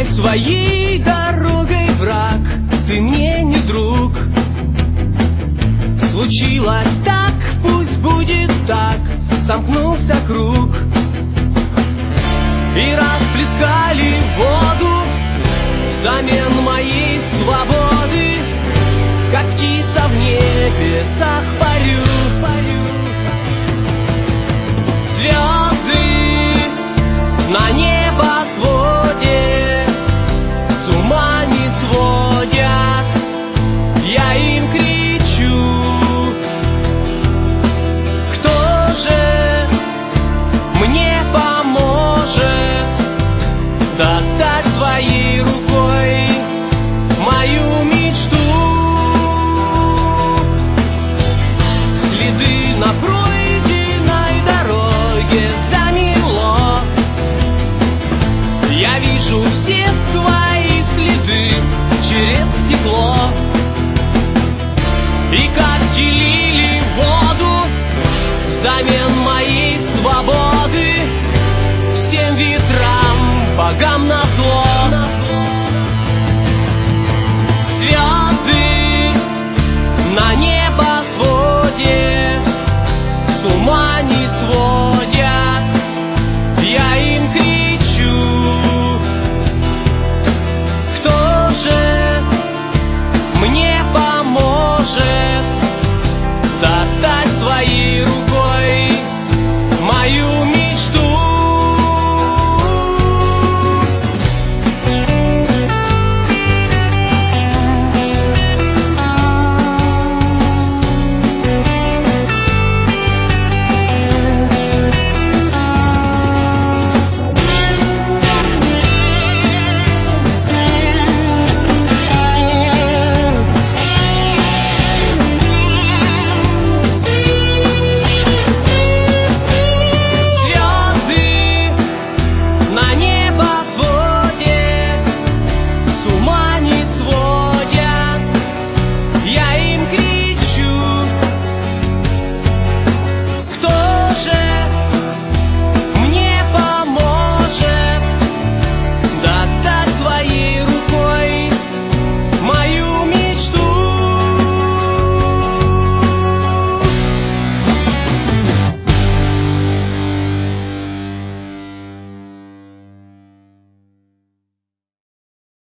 своей дорогой, враг, ты мне не друг. Случилось так, пусть будет так, сомкнулся круг. И расплескали воду взамен моей свободы. Как птица в небесах парю. Звезды на небосводе с ума не сводят, я им кричу. Кто же мне поможет достать своей рукой мою мечту? Следы на пройденной дороге замело. Я вижу все свои следы через стекло. И как делили воду взамен моей свободы, всем ветрам, богам назло. Звезды на небосводе с ума не сводят, я им кричу.